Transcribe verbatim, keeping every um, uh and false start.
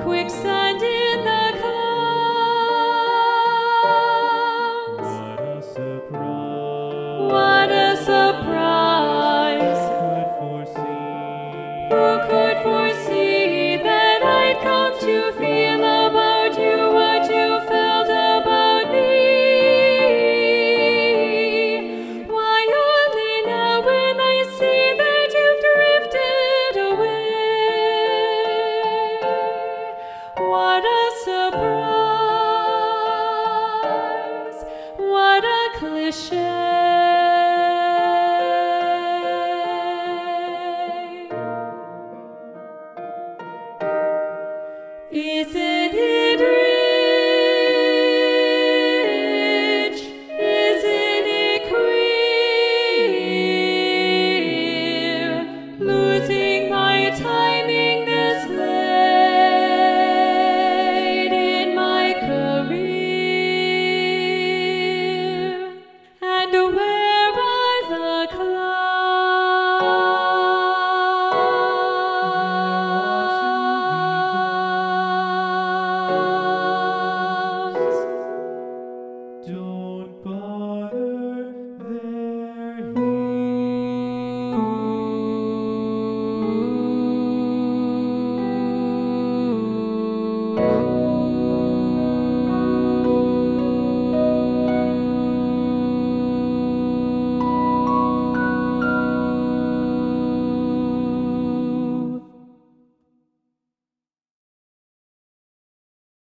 quicksand in the clouds. What a surprise! What a surprise! Could foresee? Who could foresee that I'd come to feel about you what you felt about me? Why, only now when I see that you've drifted away. What a surprise! What a cliche!